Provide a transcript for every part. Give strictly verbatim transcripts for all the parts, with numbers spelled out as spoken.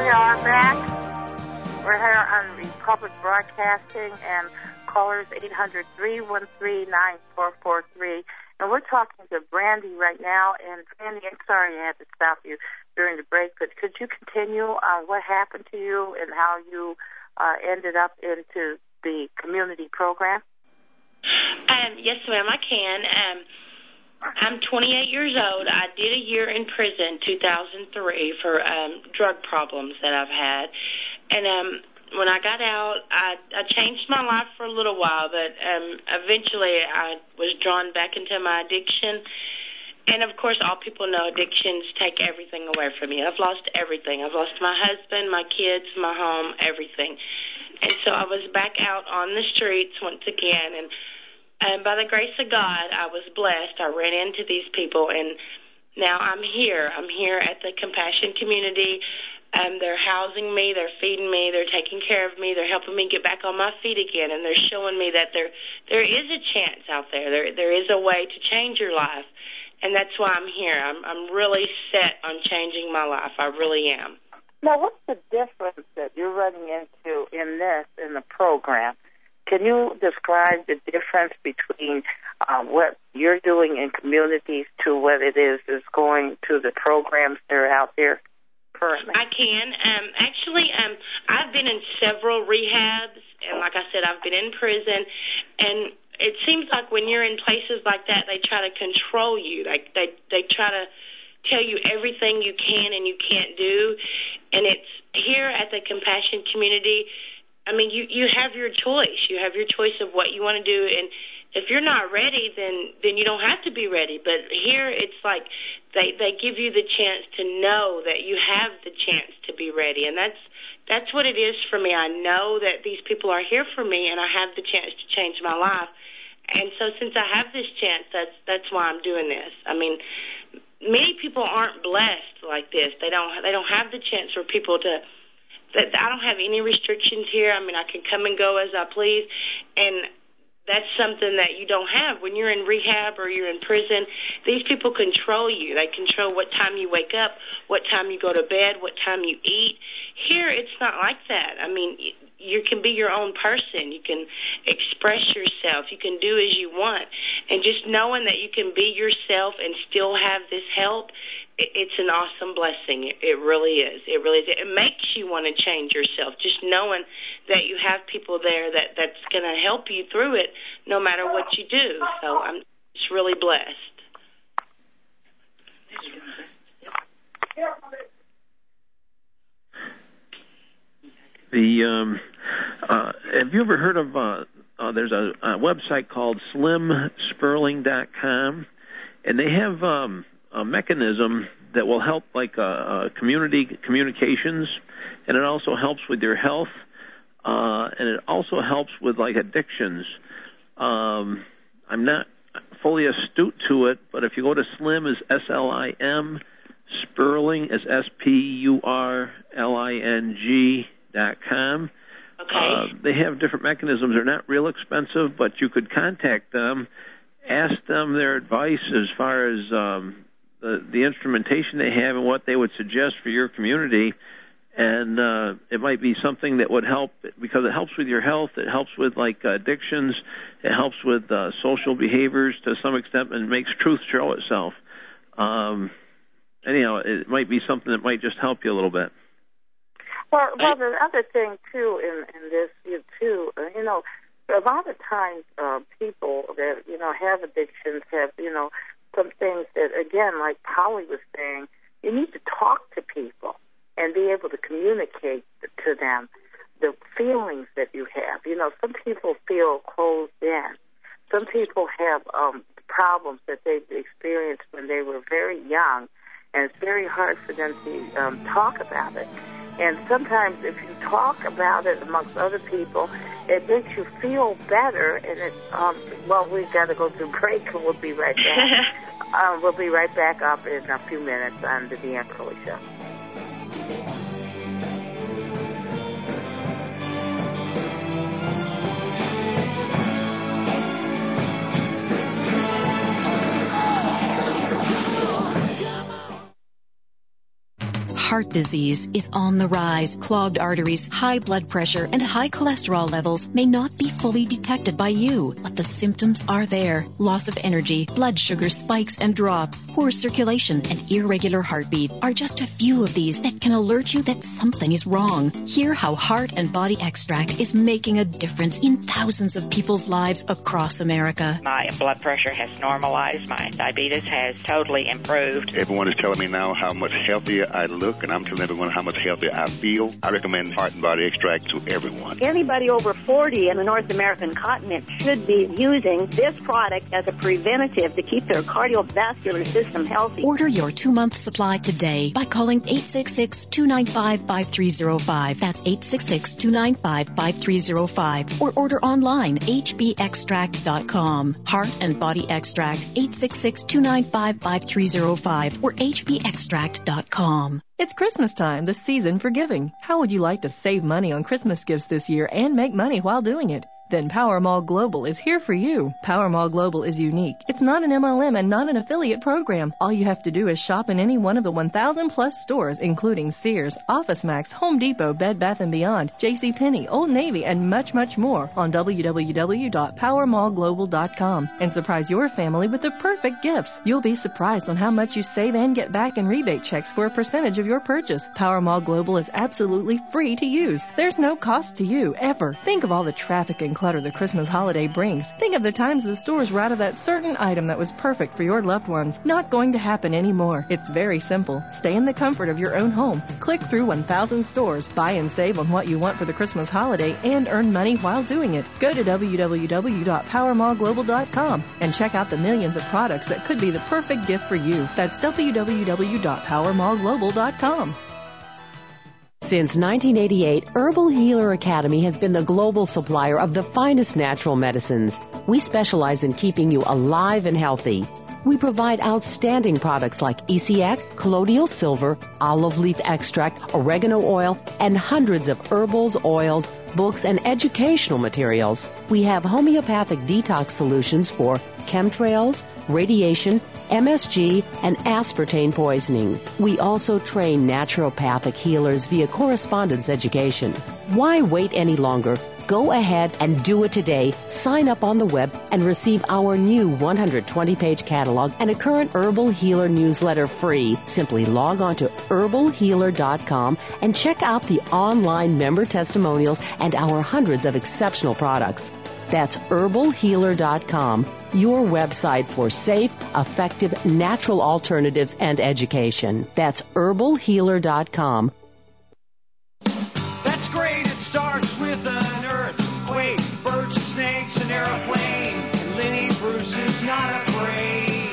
are back. We're here on Republic Broadcasting, and callers eight hundred, three one three, nine four four three. And we're talking to Brandy right now. And Brandy, I'm sorry I had to stop you during the break, but could you continue on what happened to you and how you uh, ended up into the community program? Um, yes, ma'am, I can. Um, I'm twenty-eight years old. I did a year in prison, two thousand three, for um, drug problems that I've had. And um, when I got out, I, I changed my life for a little while, but um, eventually I was drawn back into my addiction. And, of course, all people know addictions take everything away from you. I've lost everything. I've lost my husband, my kids, my home, everything. And so I was back out on the streets once again, and And by the grace of God, I was blessed. I ran into these people, and now I'm here. I'm here at the Compassion Community. Um, they're housing me. They're feeding me. They're taking care of me. They're helping me get back on my feet again, and they're showing me that there there is a chance out there. There there is a way to change your life, and that's why I'm here. I'm I'm really set on changing my life. I really am. Now, what's the difference that you're running into in this, in the program? Can you describe the difference between uh, what you're doing in communities to what it is is going to the programs that are out there currently? I can. Um, actually, um, I've been in several rehabs, and like I said, I've been in prison, and it seems like when you're in places like that, they try to control you. Like they, they try to tell you everything you can and you can't do, and it's here at the Compassion Community. I mean, you, you have your choice. You have your choice of what you want to do, and if you're not ready, then, then you don't have to be ready. But here it's like they, they give you the chance to know that you have the chance to be ready, and that's that's what it is for me. I know that these people are here for me, and I have the chance to change my life. And so since I have this chance, that's that's why I'm doing this. I mean, many people aren't blessed like this. They don't they don't have the chance for people to. That I don't have any restrictions here. I mean, I can come and go as I please, and that's something that you don't have when you're in rehab or you're in prison. These people control you. They control what time you wake up, what time you go to bed, what time you eat. Here, it's not like that. I mean, you can be your own person. You can express yourself. You can do as you want. And just knowing that you can be yourself and still have this help, it's an awesome blessing. It really is. It really is. It makes you want to change yourself, just knowing that you have people there that, that's going to help you through it no matter what you do. So I'm just really blessed. The um, uh, have you ever heard of, uh, uh, there's a, a website called slim sperling dot com, and they have um, a mechanism that will help, like uh, uh, community communications, and it also helps with your health, uh, and it also helps with, like, addictions. Um, I'm not fully astute to it, but if you go to Slim, is S L I M, Sperling is S P U R L I N G dot com. Okay. Uh, they have different mechanisms. They're not real expensive, but you could contact them, ask them their advice as far as um, the, the instrumentation they have and what they would suggest for your community. And uh, it might be something that would help because it helps with your health. It helps with, like, addictions. It helps with uh, social behaviors to some extent and makes truth show itself. Um, anyhow, it might be something that might just help you a little bit. Well, well, the other thing, too, in, in this, you too, uh, you know, a lot of times uh, people that, you know, have addictions have, you know, some things that, again, like Polly was saying, you need to talk to people and be able to communicate to them the feelings that you have. You know, some people feel closed in. Some people have um, problems that they've experienced when they were very young, and it's very hard for them to um, talk about it. And sometimes if you talk about it amongst other people, it makes you feel better. And it, um, well, we've got to go to break, and we'll be right back. um, we'll be right back up in a few minutes on the Deanne Crowley Show. heart disease is on the rise. Clogged arteries, high blood pressure, and high cholesterol levels may not be fully detected by you, but the symptoms are there. Loss of energy, blood sugar spikes and drops, poor circulation, and irregular heartbeat are just a few of these that can alert you that something is wrong. Hear how Heart and Body Extract is making a difference in thousands of people's lives across America. My blood pressure has normalized. My diabetes has totally improved. Everyone is telling me now how much healthier I look, and I'm telling everyone how much healthier I feel. I recommend Heart and Body Extract to everyone. Anybody over forty in the North American continent should be using this product as a preventative to keep their cardiovascular system healthy. Order your two-month supply today by calling eight six six, two nine five, five three zero five. That's eight six six, two nine five, five three zero five. Or order online, h b extract dot com. Heart and Body Extract, eight six six, two nine five, five three zero five or h b extract dot com. It's Christmas time, the season for giving. How would you like to save money on Christmas gifts this year and make money while doing it? Then Powermall Global is here for you. Powermall Global is unique. It's not an M L M and not an affiliate program. All you have to do is shop in any one of the one thousand plus stores, including Sears, OfficeMax, Home Depot, Bed Bath and Beyond, JCPenney, Old Navy, and much, much more on w w w dot powermall global dot com and surprise your family with the perfect gifts. You'll be surprised on how much you save and get back in rebate checks for a percentage of your purchase. Powermall Global is absolutely free to use. There's no cost to you, ever. Think of all the traffic and clutter the Christmas holiday brings. Think of the times the stores were out of that certain item that was perfect for your loved ones. Not going to happen anymore. It's very simple. Stay in the comfort of your own home. Click through one thousand stores, buy and save on what you want for the Christmas holiday, and earn money while doing it. Go to w w w dot powermall global dot com and check out the millions of products that could be the perfect gift for you. That's w w w dot powermall global dot com. Since nineteen eighty-eight, Herbal Healer Academy has been the global supplier of the finest natural medicines. We specialize in keeping you alive and healthy. We provide outstanding products like E C A C, colloidal silver, olive leaf extract, oregano oil, and hundreds of herbals, oils, books, and educational materials. We have homeopathic detox solutions for chemtrails, radiation, M S G, and aspartame poisoning. We also train naturopathic healers via correspondence education. Why wait any longer? Go ahead and do it today. Sign up on the web and receive our new one hundred twenty page catalog and a current Herbal Healer newsletter free. Simply log on to herbal healer dot com and check out the online member testimonials and our hundreds of exceptional products. That's herbal healer dot com, your website for safe, effective, natural alternatives and education. That's herbal healer dot com. That's great. It starts with an earthquake, birds and snakes, an airplane, and Lenny Bruce is not afraid.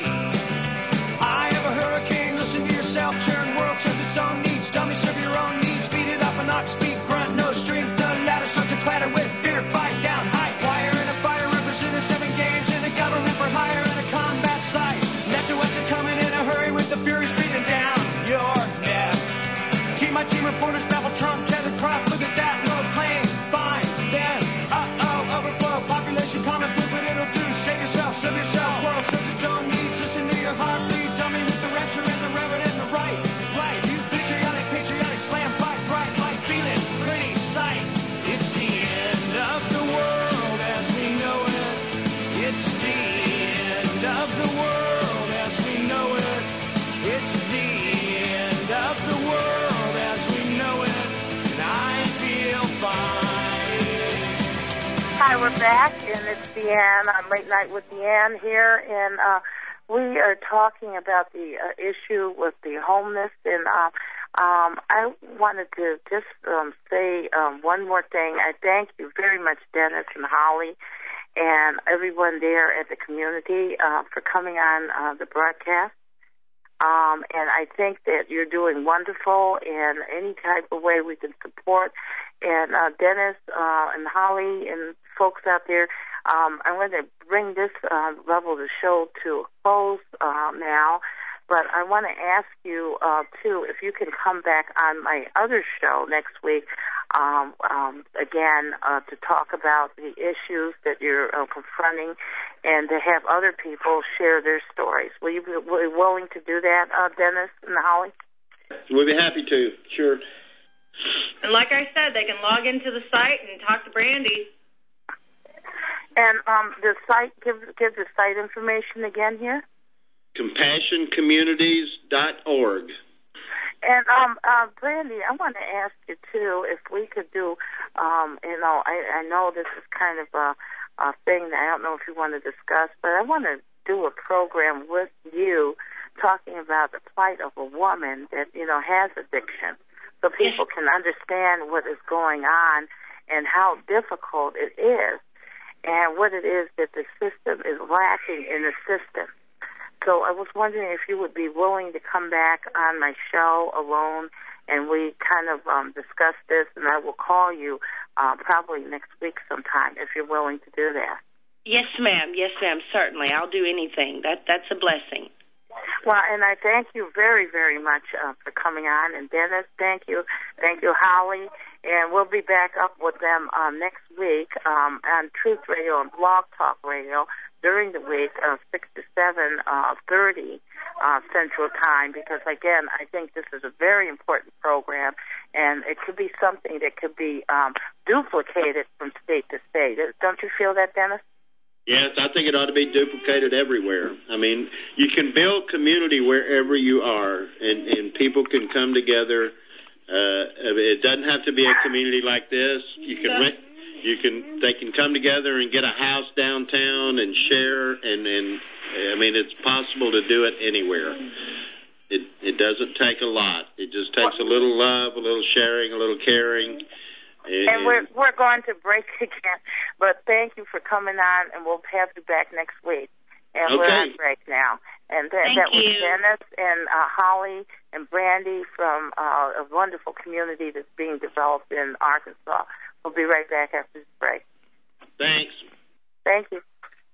I have a hurricane. Listen to yourself. Churn world serves its own needs. Dummy serve your own needs. Beat it up and knock speed. Grunt, no strength. The ladder starts to clatter with fear. Fight down. High wire and a fire represented seven games in a government for hire and a combat site. Left to us and coming in a hurry with the furies breathing down your neck. Team my team reporters babble Trump, Kevin Croft. Look at that. No plane. Fine. Then. Uh-oh. Overflow. Population comment. Prove what it'll do. Save yourself. Serve yourself. World serves its own needs. Listen to your heartbeat. Dummy with the rapture and the reverend and the right. Right. You patriotic, patriotic. Slam, fight, bright light. Feeling pretty sight. It's the end of the world as we know it. It's the end of the world as we know it. It's the end of the world as we know it. And I feel fine. Hi, we're back, and it's Deanne on Late Night with Deanne here, and uh, we are talking about the uh, issue with the homeless, and uh, um, I wanted to just um, say um, one more thing. I thank you very much, Dennis and Holly, and everyone there at the community uh, for coming on uh, the broadcast. Um, and I think that you're doing wonderful in any type of way we can support. And uh, Dennis uh, and Holly and folks out there, um, I'm going to bring this uh, level of the show to a close uh, now. But I want to ask you, uh, too, if you can come back on my other show next week, um, um, again, uh, to talk about the issues that you're uh, confronting and to have other people share their stories. Will you be willing to do that, uh, Dennis and Holly? We'd be happy to, sure. And like I said, they can log into the site and talk to Brandy. And um, the site, give give the site information again here. compassion communities dot org. And um, uh, Brandy, I want to ask you too if we could do, um, you know, I, I know this is kind of a, a thing that I don't know if you want to discuss, but I want to do a program with you talking about the plight of a woman that, you know, has addiction, so people can understand what is going on and how difficult it is and what it is that the system is lacking in the system. So I was wondering if you would be willing to come back on my show alone and we kind of um, discuss this, and I will call you uh, probably next week sometime if you're willing to do that. Yes, ma'am. Yes, ma'am. Certainly. I'll do anything. That That's a blessing. Well, and I thank you very, very much uh, for coming on. And Dennis, thank you. Thank you, Holly. And we'll be back up with them uh, next week um, on Truth Radio and Blog Talk Radio during the week, uh, six to seven thirty uh, Central Time, because, again, I think this is a very important program, and it could be something that could be um, duplicated from state to state. Don't you feel that, Dennis? Yes, I think it ought to be duplicated everywhere. I mean, you can build community wherever you are, and, and people can come together. Uh, it doesn't have to be a community like this. You can rent, you can, they can come together and get a house downtown and share, and, and I mean, it's possible to do it anywhere. It, it doesn't take a lot. It just takes a little love, a little sharing, a little caring. And, and we're we're going to break again, but thank you for coming on, and we'll have you back next week. And okay. We're on break now. And that, that was Dennis and uh, Holly and Brandy from uh, a wonderful community that's being developed in Arkansas. We'll be right back after this break. Thanks. Thank you.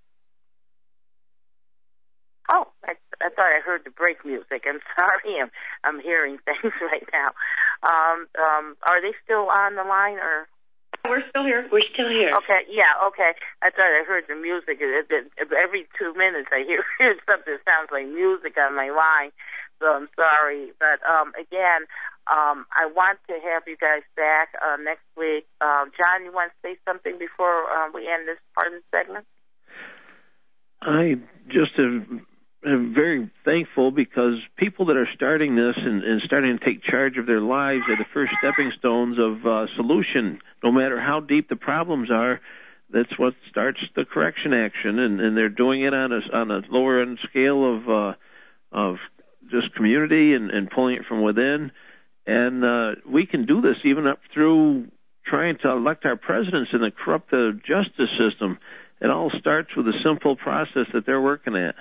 Oh, I, I thought I heard the break music. I'm sorry, I'm, I'm hearing things right now. Um, um, are they still on the line, or? We're still here. We're still here. Okay, yeah, okay. I thought I heard the music. It, it, it, every two minutes I hear, hear something that sounds like music on my line, so I'm sorry. But, um, again, um, I want to have you guys back uh, next week. Uh, John, you want to say something before uh, we end this part of the segment? I just have... I'm very thankful because people that are starting this and, and starting to take charge of their lives are the first stepping stones of uh, solution. No matter how deep the problems are, that's what starts the correction action, and, and they're doing it on a, on a lower end scale of uh, of just community and, and pulling it from within. And uh, we can do this even up through trying to elect our presidents in the corrupt the justice system. It all starts with a simple process that they're working at.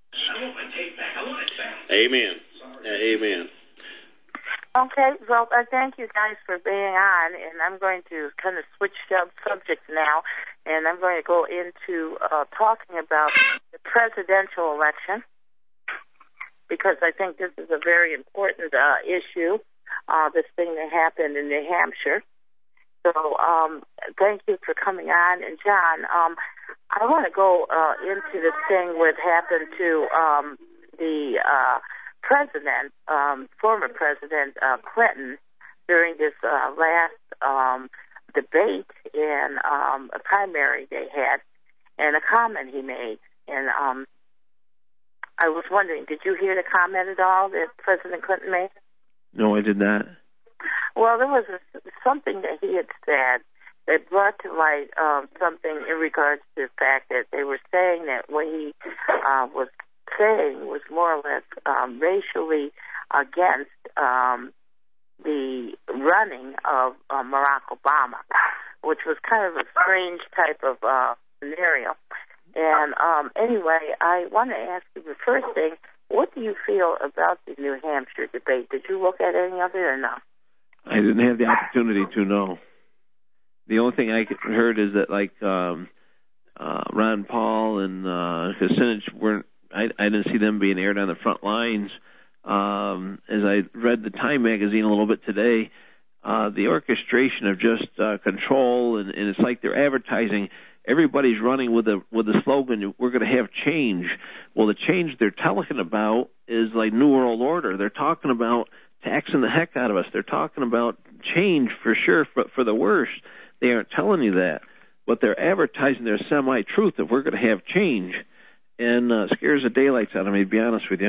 Amen. Amen. Okay, well, I thank you guys for being on, and I'm going to kind of switch up subjects now, and I'm going to go into uh, talking about the presidential election, because I think this is a very important uh, issue, uh, this thing that happened in New Hampshire. So um, thank you for coming on. And, John, um, I want to go uh, into this thing what happened to um, the uh, president, um, former President uh, Clinton, during this uh, last um, debate in um, a primary they had, and a comment he made. And um, I was wondering, did you hear the comment at all that President Clinton made? No, I did not. Well, there was a, something that he had said that brought to light um, something in regards to the fact that they were saying that what he uh, was saying was more or less um, racially against um, the running of uh, Barack Obama, which was kind of a strange type of uh, scenario. And um, anyway, I want to ask you the first thing, what do you feel about the New Hampshire debate? Did you look at any of it or not? I didn't have the opportunity to know. The only thing I heard is that, like, um, uh, Ron Paul and uh, Kucinich weren't, I, I didn't see them being aired on the front lines. Um, as I read the Time magazine a little bit today, uh, the orchestration of just uh, control, and, and it's like they're advertising. Everybody's running with a with a slogan, we're going to have change. Well, the change they're talking about is like New World Order. They're talking about taxing the heck out of us. They're talking about change for sure, but for the worse. They aren't telling you that, but they're advertising their semi-truth that we're going to have change, and uh, scares the daylights out of me, to be honest with you.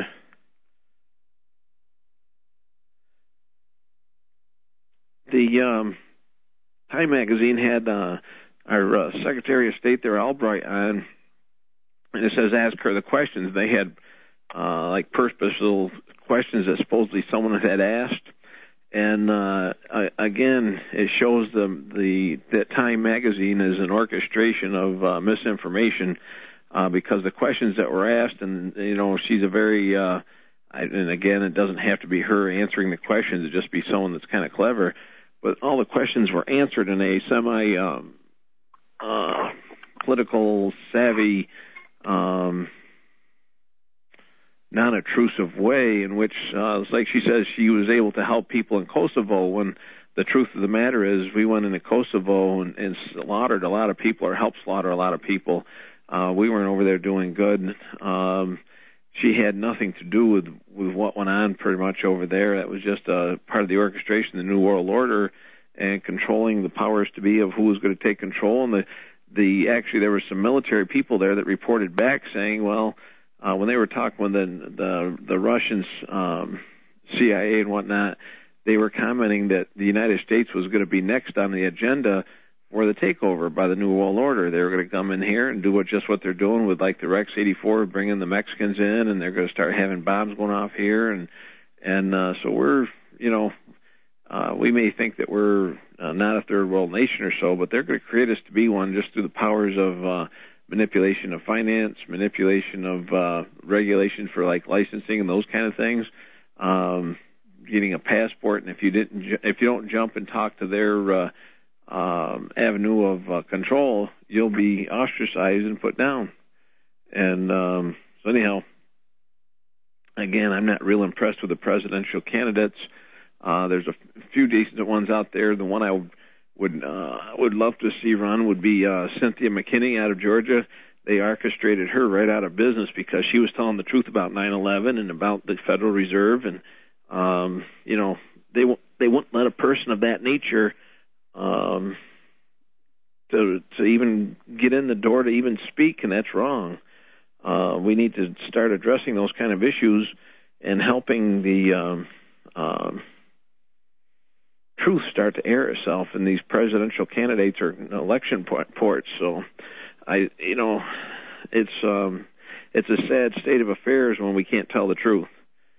The um, Time magazine had uh, our uh, Secretary of State there, Albright, on, and it says ask her the questions. They had uh, like purposeful questions that supposedly someone had asked, and uh, again, it shows them the that Time magazine is an orchestration of uh, misinformation uh, because the questions that were asked, and you know, she's a very uh, I, and again, it doesn't have to be her answering the questions; it just be someone that's kind of clever. But all the questions were answered in a semi um, uh, political savvy, um, non-obtrusive way, in which, uh, it's like she says, she was able to help people in Kosovo. When the truth of the matter is, we went into Kosovo and, and slaughtered a lot of people, or helped slaughter a lot of people. Uh, we weren't over there doing good. Um, She had nothing to do with, with what went on pretty much over there. That was just a part of the orchestration of the New World Order and controlling the powers to be of who was going to take control. And the, the actually there were some military people there that reported back saying, well, uh, when they were talking with the the, the Russians, um, C I A and whatnot, they were commenting that the United States was going to be next on the agenda for the takeover by the New World Order. They were going to come in here and do what just what they're doing with, like, the Rex eighty-four, bringing the Mexicans in, and they're going to start having bombs going off here. And and uh, so we're, you know, uh, we may think that we're uh, not a third world nation or so, but they're going to create us to be one just through the powers of uh, manipulation of finance, manipulation of uh, regulation for, like, licensing and those kind of things. Um, getting a passport, and if you didn't, if you don't jump and talk to their uh, Um, avenue of uh, control, you'll be ostracized and put down. And um, so anyhow, again, I'm not real impressed with the presidential candidates. Uh, there's a f- few decent ones out there. The one I w- would uh, would love to see run would be uh, Cynthia McKinney out of Georgia. They orchestrated her right out of business because she was telling the truth about nine eleven and about the Federal Reserve, and um, you know, they w- they wouldn't let a person of that nature Um, to to even get in the door to even speak, and that's wrong. Uh, we need to start addressing those kind of issues and helping the um, um, truth start to air itself in these presidential candidates or election ports. So, I, you know, it's um, it's a sad state of affairs when we can't tell the truth,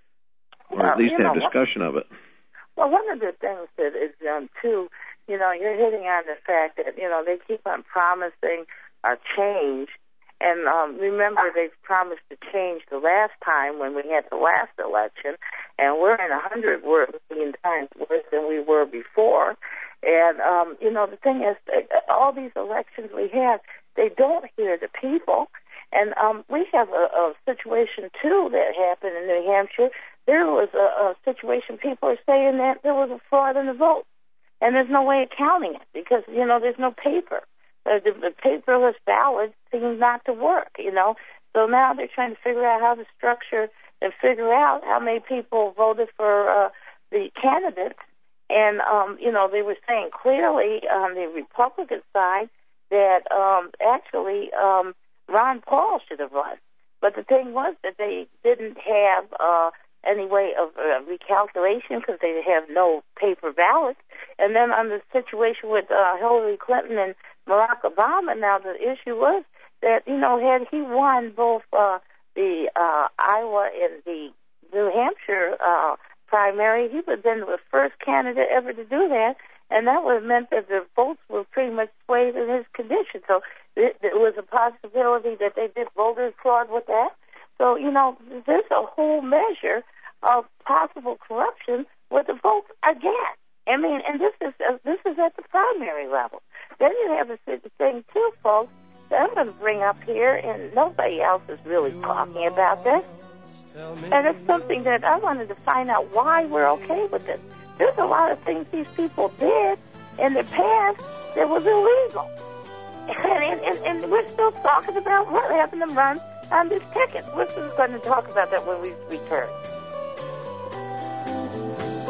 or well, at least you have know, discussion of it. Well, one of the things that is done too, you know, you're hitting on the fact that, you know, they keep on promising a change. And um, remember, they've promised to change the last time when we had the last election, and we're in a hundred million times worse than we were before. And, um, you know, the thing is, all these elections we have, they don't hear the people. And um, we have a, a situation, too, that happened in New Hampshire. There was a, a situation, people are saying that there was a fraud in the vote. And there's no way of counting it because, you know, there's no paper. Uh, the, the paperless ballot seems not to work, you know. So now they're trying to figure out how to structure and figure out how many people voted for uh, the candidates. And, um, you know, they were saying clearly on the Republican side that um, actually um, Ron Paul should have run. But the thing was that they didn't have uh, any way of uh, recalculation because they have no paper ballots. And then on the situation with uh, Hillary Clinton and Barack Obama, now the issue was that, you know, had he won both uh, the uh, Iowa and the New Hampshire uh, primary, he would have been the first candidate ever to do that, and that would have meant that the votes were pretty much swayed in his condition. So it, it was a possibility that they did voter fraud with that. So, you know, there's a whole measure of possible corruption with the votes again. I mean, and this is uh, this is at the primary level. Then you have a thing, too, folks, that I'm going to bring up here, and nobody else is really talking about this. And it's something that I wanted to find out why we're okay with this. There's a lot of things these people did in the past that was illegal. And, and, and we're still talking about what happened to run on this ticket. We're just going to talk about that when we return.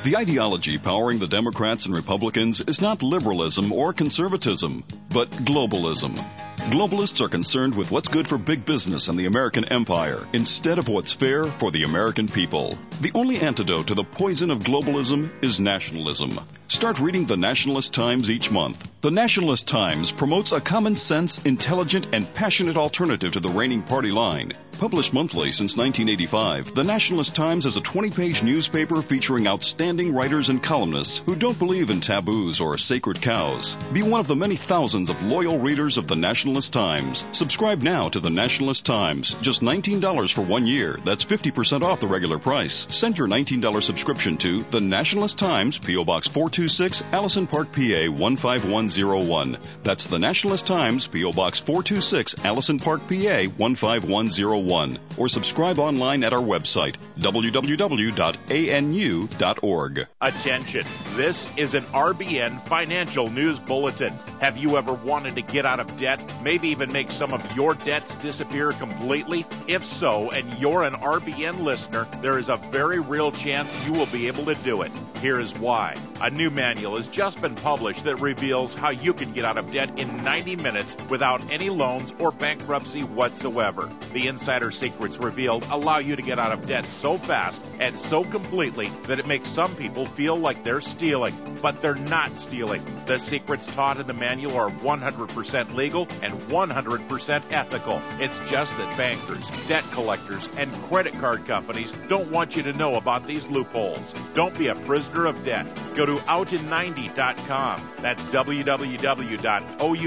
The ideology powering the Democrats and Republicans is not liberalism or conservatism, but globalism. Globalists are concerned with what's good for big business and the American empire instead of what's fair for the American people. The only antidote to the poison of globalism is nationalism. Start reading the Nationalist Times each month. The Nationalist Times promotes a common sense, intelligent, and passionate alternative to the reigning party line. Published monthly since nineteen eighty-five, the Nationalist Times is a twenty-page newspaper featuring outstanding writers and columnists who don't believe in taboos or sacred cows. Be one of the many thousands of loyal readers of the Nationalist Times. Subscribe now to the Nationalist Times. Just nineteen dollars for one year. That's fifty percent off the regular price. Send your nineteen dollars subscription to the Nationalist Times, P O. Box four two six, Allison Park, P A one five one zero one. That's the Nationalist Times, P O. Box four two six, Allison Park, P A one five one zero one. Or subscribe online at our website, w w w dot a n u dot org. Attention, this is an R B N financial news bulletin. Have you ever wanted to get out of debt, maybe even make some of your debts disappear completely? If so, and you're an R B N listener, there is a very real chance you will be able to do it. Here is why. A new manual has just been published that reveals how you can get out of debt in ninety minutes without any loans or bankruptcy whatsoever. The insider secrets revealed allow you to get out of debt so fast and so completely that it makes some people feel like they're stealing, but they're not stealing. The secrets taught in the manual are one hundred percent legal and one hundred percent ethical. It's just that bankers, debt collectors, and credit card companies don't want you to know about these loopholes. Don't be a prisoner of debt. Go to out in ninety dot com. That's w w w dot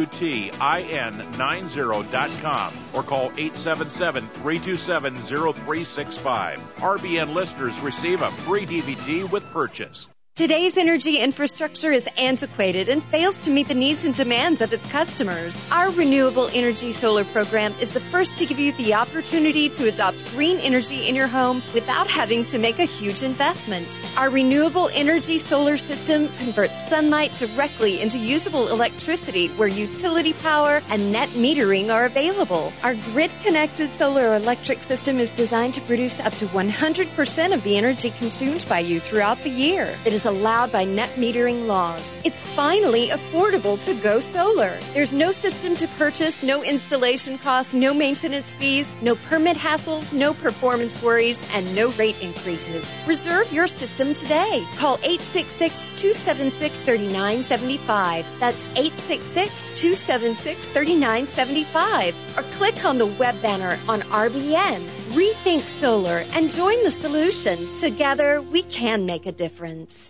outin ninety dot com or call eight seven seven, three two seven, zero three six five. R B N listeners receive a free D V D with purchase. Today's energy infrastructure is antiquated and fails to meet the needs and demands of its customers. Our Renewable Energy Solar program is the first to give you the opportunity to adopt green energy in your home without having to make a huge investment. Our Renewable Energy Solar system converts sunlight directly into usable electricity where utility power and net metering are available. Our grid-connected solar electric system is designed to produce up to one hundred percent of the energy consumed by you throughout the year. It is allowed by net metering laws. It's finally affordable to go solar. There's no system to purchase, no installation costs, no maintenance fees, no permit hassles, no performance worries, and no rate increases. Reserve your system today. Call eight six six, two seven six, three nine seven five. That's eight six six, two seven six, three nine seven five. Or click on the web banner on R B N. Rethink solar and join the solution. Together, we can make a difference.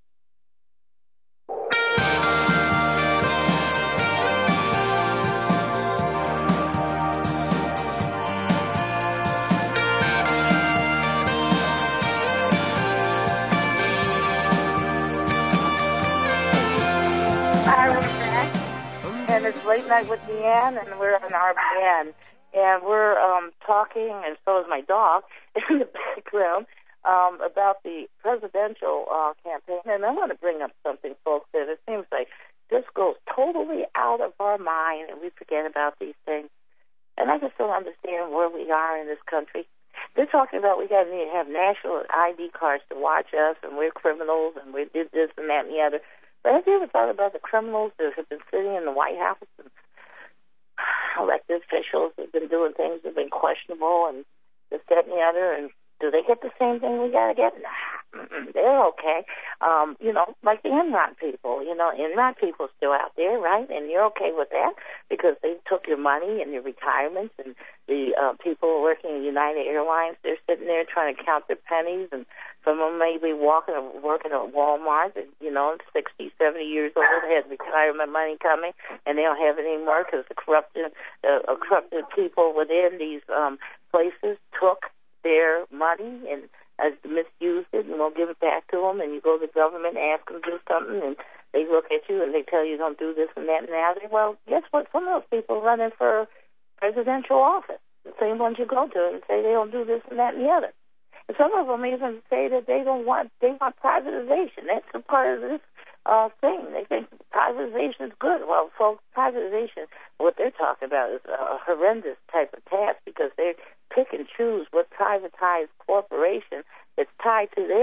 And it's Late Night with Deanne, and we're on R B N. And we're um, talking, and so is my dog, in the background, um, about the presidential uh, campaign. And I want to bring up something, folks, that it seems like this goes totally out of our mind, and we forget about these things. And I just don't understand where we are in this country. They're talking about we got to have national I D cards to watch us, and we're criminals, and we did this and that and the other. But have you ever thought about the criminals that have been sitting in the White House and elected officials have been doing things that have been questionable and this, that, and the other? And do they get the same thing we got to get? Nah, they're okay. Um, you know, like the Enron people. You know, Enron people still out there, right? And you're okay with that because they took your money and your retirements. And the uh, people working at United Airlines, they're sitting there trying to count their pennies, and some of them may be walking or working at Walmart, and, you know, sixty, seventy years old, has retirement money coming, and they don't have it anymore because the corrupted, uh, corrupted people within these um, places took their money and uh, misused it and won't give it back to them. And you go to the government and ask them to do something, and they look at you and they tell you don't do this and that and the other. Well, guess what? Some of those people are running for presidential office, the same ones you go to, and say they don't do this and that and the other. And some of them even say that they don't want, they want privatization. That's a part of this uh, thing. They think privatization is good. Well, folks, privatization, what they're talking about is a horrendous type of task because they pick and choose what privatized corporation that's tied to their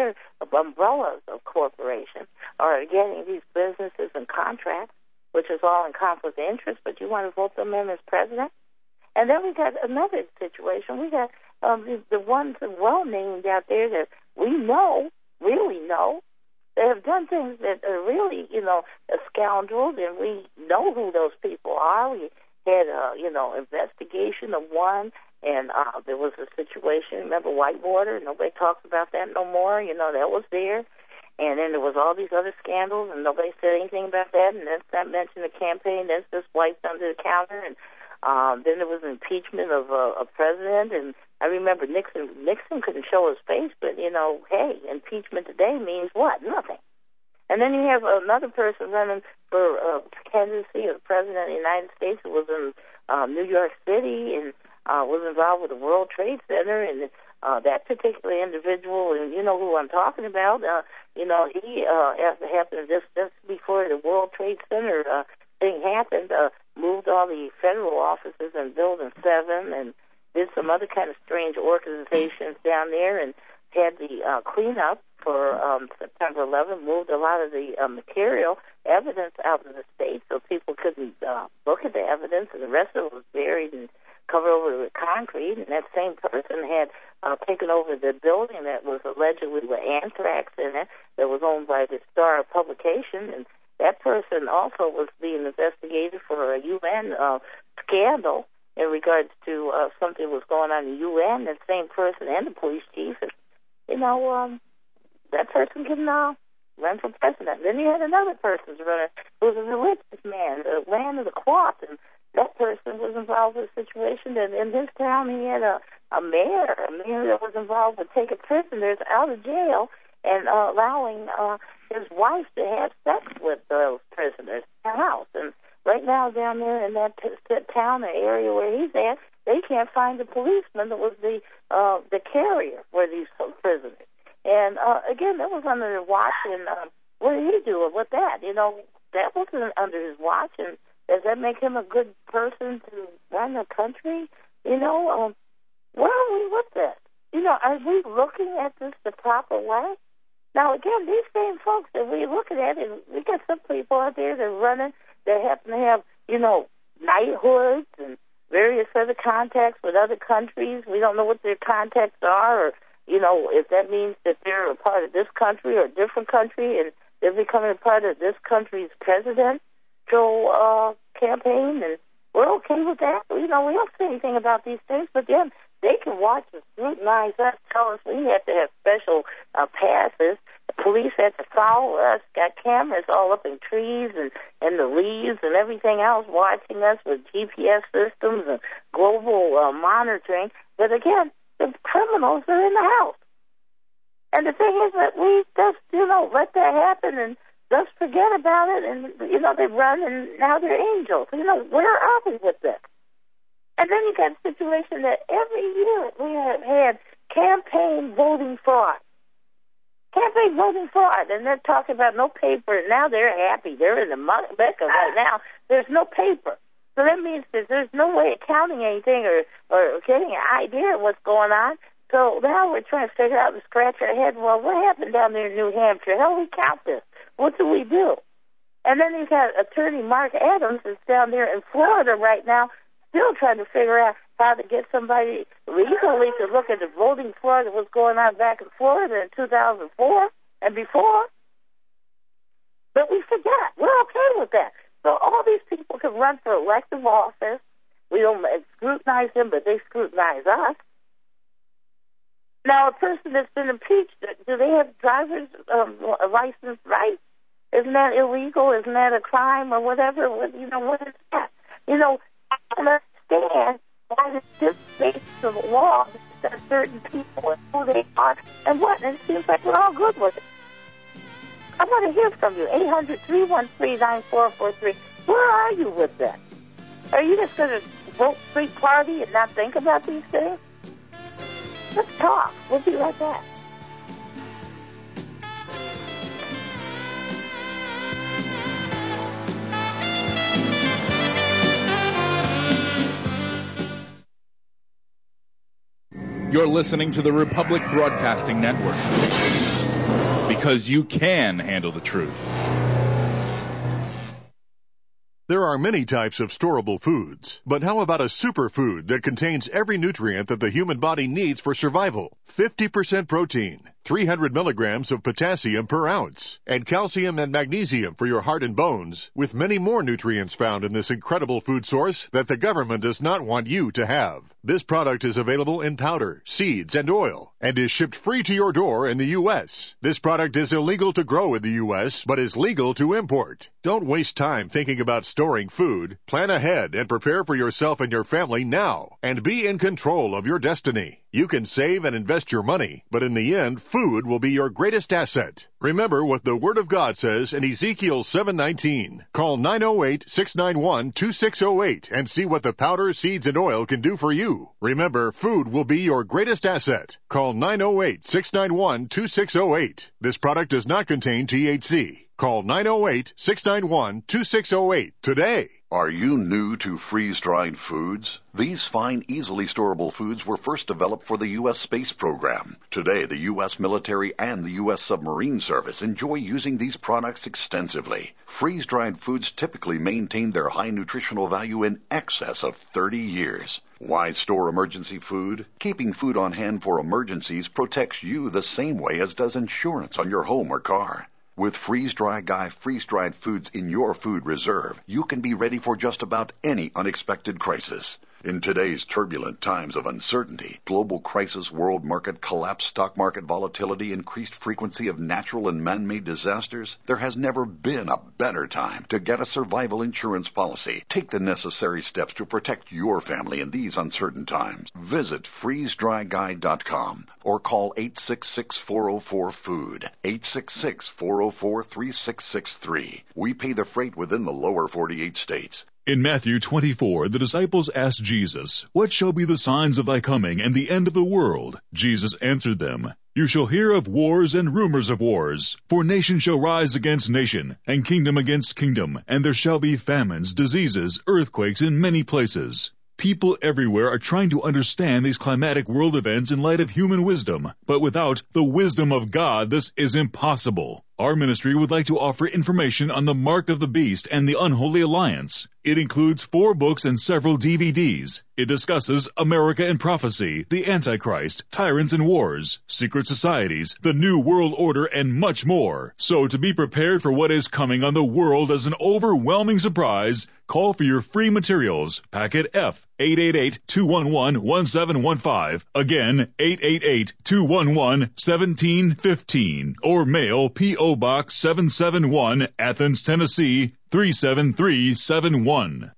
umbrellas of corporations are getting these businesses and contracts, which is all in conflict of interest, but you want to vote them in as president? And then we got another situation. We got um, the, the ones well-named out there that we know, really know, they have done things that are really, you know, scoundrels, and we know who those people are. We had a, you know, investigation of one, and uh, there was a situation, remember Whitewater? Nobody talks about that no more. You know, that was there. And then there was all these other scandals, and nobody said anything about that, and that's not mentioned the campaign. That's just wiped under the counter. And um, then there was impeachment of uh, a president, and I remember Nixon Nixon couldn't show his face, but, you know, hey, impeachment today means what? Nothing. And then you have another person running for uh, candidacy of the president of the United States who was in um, New York City and uh, was involved with the World Trade Center, and uh, that particular individual, and you know who I'm talking about, uh, you know, he uh, happened just, just before the World Trade Center uh, thing happened, uh, moved all the federal offices in Building seven and did some other kind of strange organizations down there, and had the uh, cleanup for um, September eleventh, moved a lot of the uh, material, evidence out of the state so people couldn't uh, look at the evidence, and the rest of it was buried and covered over with concrete. And that same person had uh, taken over the building that was allegedly with anthrax in it, that was owned by the Star Publication, and that person also was being investigated for a U N uh, scandal in regards to uh, something that was going on in the U N. That same person and the police chief, and, you know, um, that person can uh, run for president. Then you had another person running who was a religious man, the man of the cloth, and that person was involved with a situation that in his town he had a, a mayor, a mayor that was involved with taking prisoners out of jail and uh, allowing uh, his wife to have sex with those prisoners in the house. And right now down there in that t- t- town or area where he's at, they can't find the policeman that was the uh, the carrier for these prisoners. And uh, again, that was under their watch. And um, what did he do with that? You know, that wasn't under his watch. And does that make him a good person to run the country? You know, um, where are we with this? You know, are we looking at this the proper way? Now, again, these same folks that we're looking at, and we got some people out there that are running that happen to have, you know, knighthoods and various other contacts with other countries. We don't know what their contacts are, or, you know, if that means that they're a part of this country or a different country, and they're becoming a part of this country's presidential uh, campaign, and we're okay with that. You know, we don't say anything about these things, but then they can watch us, scrutinize us, tell us we have to have special uh, passes. The police have to follow us, got cameras all up in trees and, and the leaves and everything else, watching us with G P S systems and global uh, monitoring. But again, the criminals are in the house. And the thing is that we just, you know, let that happen and just forget about it. And, you know, they run and now they're angels. You know, where are we with this? And then you got a situation that every year we have had campaign voting fraud. Campaign voting fraud. And they're talking about no paper. And now they're happy. They're in the Mecca right now. There's no paper. So that means that there's no way of counting anything or, or getting an idea of what's going on. So now we're trying to figure out and scratch our head, well, what happened down there in New Hampshire? How do we count this? What do we do? And then you've got Attorney Mark Adams that's down there in Florida right now, still trying to figure out how to get somebody legally to look at the voting fraud that was going on back in Florida in two thousand four and before. But we forgot. We're okay with that. So all these people can run for elective office. We don't scrutinize them, but they scrutinize us. Now, a person that's been impeached, do they have driver's um, license rights? Isn't that illegal? Isn't that a crime or whatever? What, you know, what is that? You know, I don't understand why this just based on the law that certain people and who they are and what. And it seems like we're all good with it. I want to hear from you. eight hundred, three one three, nine four four three. Where are you with that? Are you just going to vote free party and not think about these things? Let's talk. We'll be right back. You're listening to the Republic Broadcasting Network. because you can handle the truth. There are many types of storable foods, but how about a superfood that contains every nutrient that the human body needs for survival? fifty percent protein, three hundred milligrams of potassium per ounce, and calcium and magnesium for your heart and bones, with many more nutrients found in this incredible food source that the government does not want you to have. This product is available in powder, seeds, and oil, and is shipped free to your door in the U S. This product is illegal to grow in the U S, but is legal to import. Don't waste time thinking about storing food. Plan ahead and prepare for yourself and your family now, and be in control of your destiny. You can save and invest your money, but in the end, food will be your greatest asset. Remember what the Word of God says in Ezekiel seven nineteen. Call nine oh eight, six nine one, two six oh eight and see what the powder, seeds, and oil can do for you. Remember, food will be your greatest asset. Call nine oh eight, six nine one, two six oh eight. This product does not contain T H C. Call nine oh eight, six nine one, two six oh eight today. Are you new to freeze-dried foods? These fine, easily storable foods were first developed for the U S space program. Today, the U S military and the U S submarine service enjoy using these products extensively. Freeze-dried foods typically maintain their high nutritional value in excess of thirty years. Why store emergency food? Keeping food on hand for emergencies protects you the same way as does insurance on your home or car. With Freeze Dry Guy freeze-dried foods in your food reserve, you can be ready for just about any unexpected crisis. In today's turbulent times of uncertainty, global crisis, world market collapse, stock market volatility, increased frequency of natural and man-made disasters, there has never been a better time to get a survival insurance policy. Take the necessary steps to protect your family in these uncertain times. Visit freeze dry guy dot com or call eight six six, four oh four, food, eight six six, four oh four, three six six three. We pay the freight within the lower forty-eight states. In Matthew twenty-four, the disciples asked Jesus, "What shall be the signs of thy coming and the end of the world?" Jesus answered them, "You shall hear of wars and rumors of wars. For nation shall rise against nation, and kingdom against kingdom, and there shall be famines, diseases, earthquakes in many places." People everywhere are trying to understand these climatic world events in light of human wisdom, but without the wisdom of God, this is impossible. Our ministry would like to offer information on the Mark of the Beast and the Unholy Alliance. It includes four books and several D V Ds. It discusses America and Prophecy, the Antichrist, Tyrants and Wars, Secret Societies, the New World Order, and much more. So to be prepared for what is coming on the world as an overwhelming surprise, call for your free materials. Packet F, eight eight eight, two one one, one seven one five. Again, eight eight eight, two one one, one seven one five. Or mail P O Box seven seven one, Athens, Tennessee, three seven three seven one.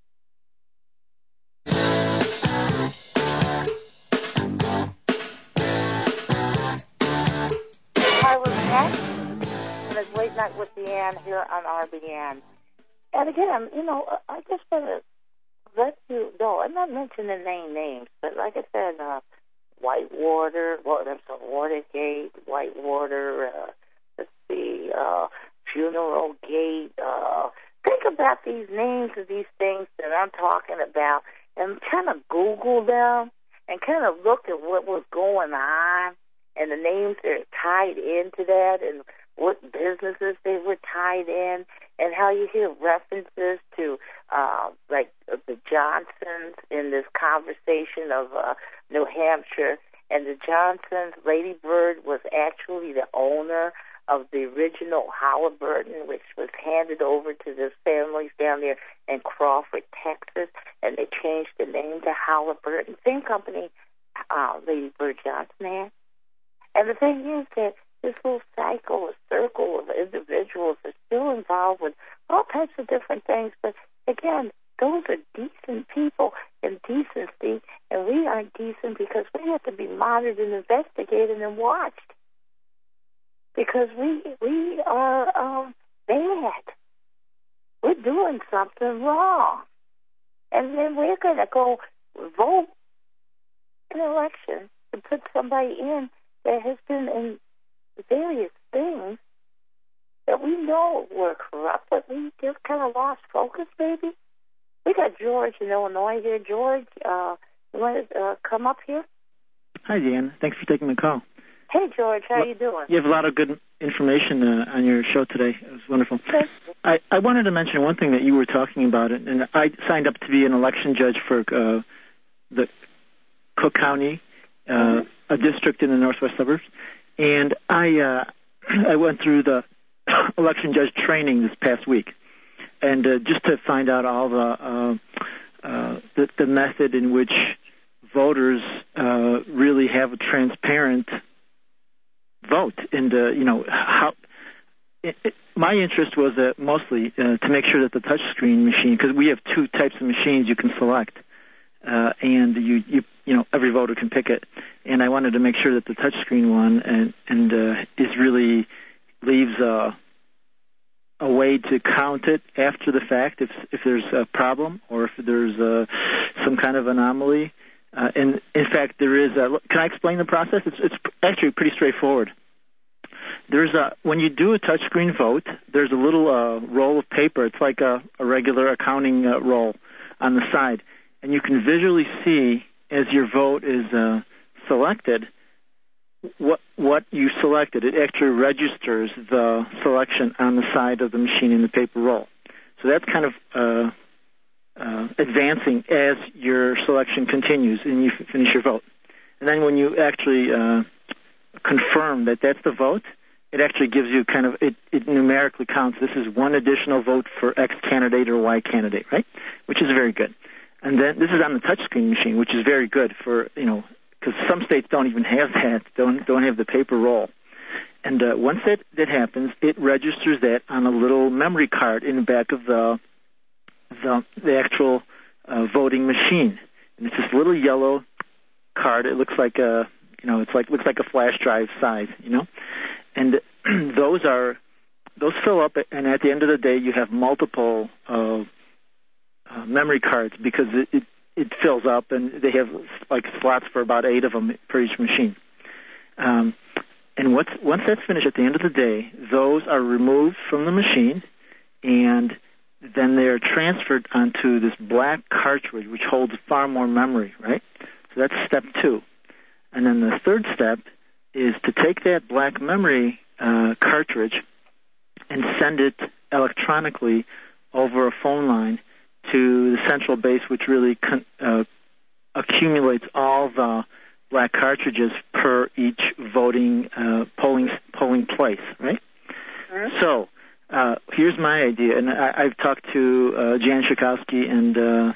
Hi, we're back. And it's Late Night with Deanne here on R B N. And again, you know, I just want to let you know, I'm not mentioning name names, but like I said, uh, Whitewater, well, there's a Watergate, Whitewater, uh, let's see, uh, Funeral Gate. Uh, think about these names of these things that I'm talking about and kind of Google them and kind of look at what was going on and the names that are tied into that and what businesses they were tied in and how you hear references to, uh, like uh, the Johnsons in this conversation of uh, New Hampshire. And the Johnsons, Lady Bird was actually the owner of the original Halliburton, which was handed over to the families down there in Crawford, Texas, and they changed the name to Halliburton. Same company uh, Lady Bird Johnson had. And the thing is that this little cycle, a circle of individuals are still involved with all types of different things. But again, those are decent people in decency, and we aren't decent because we have to be monitored and investigated and watched. Because we we are um, bad. We're doing something wrong. And then we're going to go vote in an election to put somebody in that has been in various things that we know were corrupt, but we just kind of lost focus, maybe. We got George in Illinois here. George, uh, you want to uh, come up here? Hi, Deanne. Thanks for taking the call. Hey, George, how well, you doing? You have a lot of good information uh, on your show today. It was wonderful. I, I wanted to mention one thing that you were talking about, and I signed up to be an election judge for uh, the Cook County, uh, mm-hmm. a district in the northwest suburbs, and I uh, I went through the election judge training this past week, and uh, just to find out all the, uh, uh, the the method in which voters uh, really have a transparent vote, and uh, you know how. It, it, my interest was uh, mostly uh, to make sure that the touchscreen machine, because we have two types of machines you can select, uh, and you, you you know every voter can pick it, and I wanted to make sure that the touchscreen one and and uh, is really leaves a a way to count it after the fact if if there's a problem or if there's uh, some kind of anomaly. Uh, and in fact, there is. A, can I explain the process? It's it's actually pretty straightforward. There's a when you do a touchscreen vote, there's a little uh, roll of paper. It's like a, a regular accounting uh, roll on the side, and you can visually see as your vote is uh, selected what what you selected. It actually registers the selection on the side of the machine in the paper roll. So that's kind of uh, uh, advancing as your selection continues and you f- finish your vote. And then when you actually uh, confirm that that's the vote, it actually gives you kind of, it, it numerically counts. This is one additional vote for X candidate or Y candidate, right? Which is very good. And then this is on the touchscreen machine, which is very good for, you know, because some states don't even have that, don't don't have the paper roll. And uh, once that, that happens, it registers that on a little memory card in the back of the the, the actual uh, voting machine. And it's this little yellow card. It looks like a, you know, it's like looks like a flash drive size, you know. And those are those fill up, and at the end of the day, you have multiple uh, uh, memory cards because it, it it fills up, and they have like slots for about eight of them per each machine. Um, and once once that's finished, at the end of the day, those are removed from the machine, and then they're transferred onto this black cartridge, which holds far more memory, right? So that's step two. And then the third step is to take that black memory uh, cartridge and send it electronically over a phone line to the central base, which really con- uh, accumulates all the black cartridges per each voting uh, polling polling place, right? Mm-hmm. So uh, here's my idea, and I, I've talked to uh, Jan Schakowsky, and uh,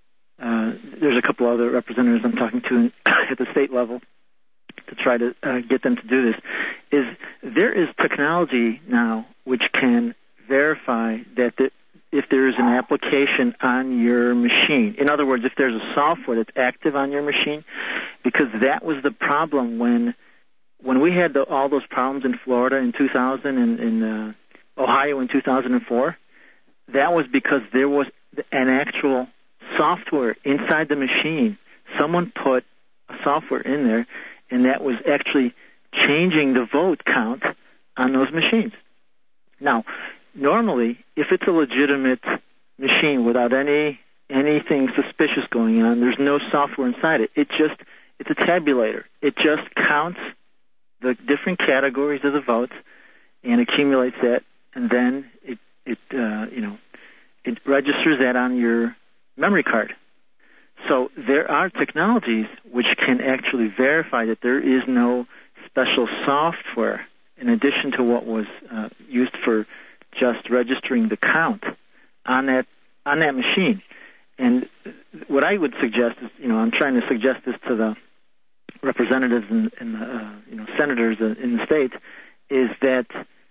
uh, there's a couple other representatives I'm talking to at the state level to try to uh, get them to do this, is there is technology now which can verify that the, if there is an application on your machine. In other words, if there's a software that's active on your machine, because that was the problem when when we had the, all those problems in Florida in two thousand and in uh, Ohio in two thousand four, that was because there was an actual software inside the machine. Someone put a software in there, and that was actually changing the vote count on those machines. Now, normally, if it's a legitimate machine without any anything suspicious going on, there's no software inside it. It just it's a tabulator. It just counts the different categories of the votes and accumulates that, and then it it uh, you know it registers that on your memory card. So there are technologies which can actually verify that there is no special software in addition to what was uh, used for just registering the count on that on that machine. And what I would suggest is, you know, I'm trying to suggest this to the representatives and, and the, uh, you know, senators in the state, is that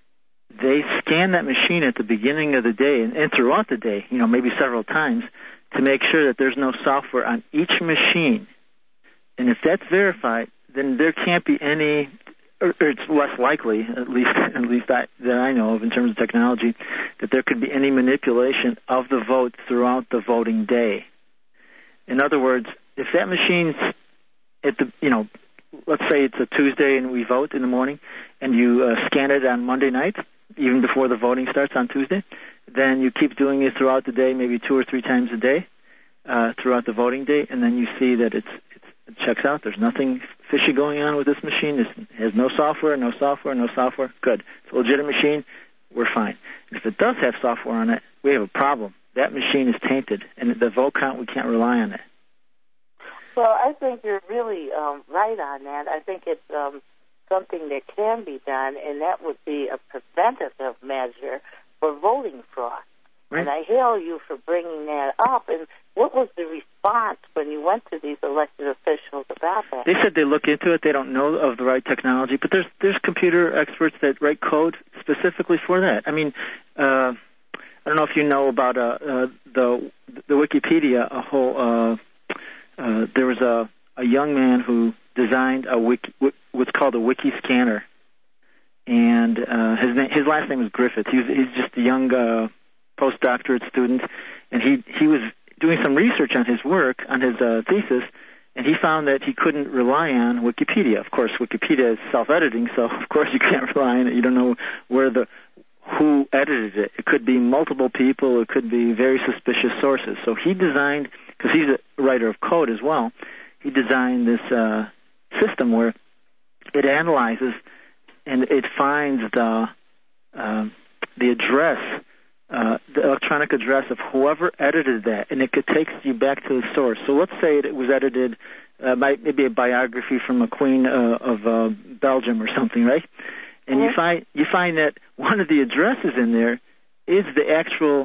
they scan that machine at the beginning of the day and, and throughout the day, you know, maybe several times, to make sure that there's no software on each machine. And if that's verified, then there can't be any, or it's less likely, at least at least I, that I know of in terms of technology, that there could be any manipulation of the vote throughout the voting day. In other words, if that machine's at the, you know, let's say it's a Tuesday and we vote in the morning, and you uh, scan it on Monday night, even before the voting starts on Tuesday, then you keep doing it throughout the day, maybe two or three times a day, uh, throughout the voting day, and then you see that it's, it's, it checks out. There's nothing fishy going on with this machine? It has no software, no software, no software. Good. It's a legitimate machine. We're fine. And if it does have software on it, we have a problem. That machine is tainted, and the vote count, we can't rely on it. Well, I think you're really um, right on that. I think it's um, something that can be done, and that would be a preventative measure for voting fraud. Right. And I hail you for bringing that up. And what was the response when you went to these elected officials about that? They said they look into it. They don't know of the right technology, but there's there's computer experts that write code specifically for that. I mean, uh, I don't know if you know about uh, uh, the the Wikipedia. A whole uh, uh, there was a a young man who designed a wiki, what's called a wiki scanner, and uh, his name, his last name is Griffith. He's he's just a young uh, postdoctorate student, and he he was doing some research on his work on his uh, thesis, and he found that he couldn't rely on Wikipedia. Of course, Wikipedia is self-editing, so of course you can't rely on it. You don't know where the who edited it. It could be multiple people. It could be very suspicious sources. So he designed, because he's a writer of code as well, he designed this uh, system where it analyzes and it finds the uh, the address, uh, the electronic address of whoever edited that, and it could take you back to the source. So let's say it was edited uh, by maybe a biography from a queen uh, of uh, Belgium or something, right? And mm-hmm. you find you find that one of the addresses in there is the actual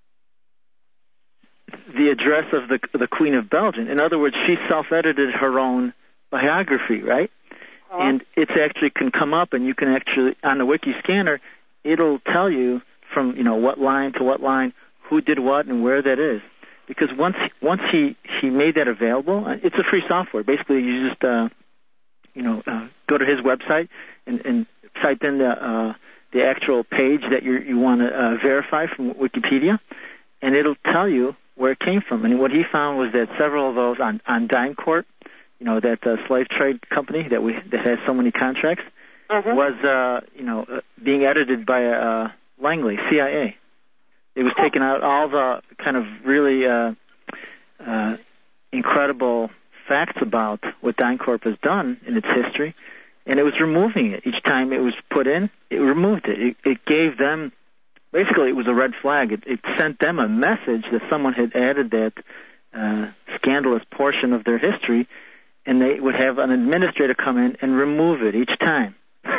the address of the the Queen of Belgium. In other words, she self-edited her own biography, right? Uh-huh. And it's actually can come up, and you can actually on the Wiki Scanner, it'll tell you from you know what line to what line who did what and where that is. Because once once he he made that available, it's a free software. Basically, you just uh, you know uh, go to his website and, and type in the uh, the actual page that you you want to uh, verify from Wikipedia, and it'll tell you where it came from. And what he found was that several of those on on DynCorp, you know, that uh, slave trade company that we that has so many contracts, mm-hmm. was uh, you know uh, being edited by uh, Langley, C I A. It was taking out all the kind of really uh, uh, incredible facts about what DynCorp has done in its history, and it was removing it. Each time it was put in, it removed it. It, it gave them, basically it was a red flag. It, it sent them a message that someone had added that uh, scandalous portion of their history, and they would have an administrator come in and remove it each time.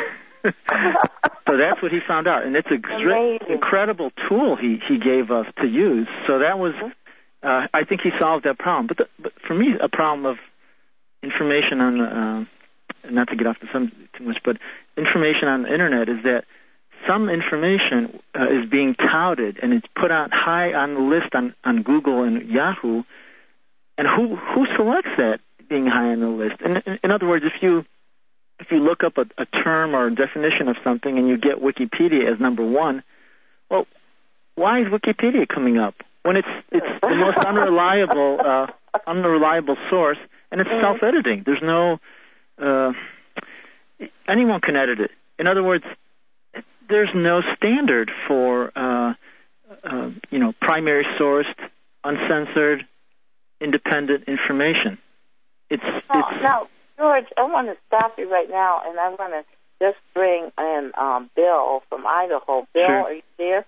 So that's what he found out, and it's an extra- incredible tool he, he gave us to use. So that was, uh, I think he solved that problem. But, the, but for me, a problem of information on, uh, not to get off the subject too much, but information on the Internet is that some information uh, is being touted, and it's put out high on the list on, on Google and Yahoo, and who who selects that being high on the list? In, in, in other words, if you If you look up a, a term or a definition of something and you get Wikipedia as number one, well, why is Wikipedia coming up when it's it's the most unreliable uh, unreliable source, and it's self-editing? There's no uh, anyone can edit it. In other words, there's no standard for uh, uh, you know primary sourced, uncensored, independent information. It's no, it's no. George, I want to stop you right now, and I want to just bring in um, Bill from Idaho. Bill, sure. Are you there?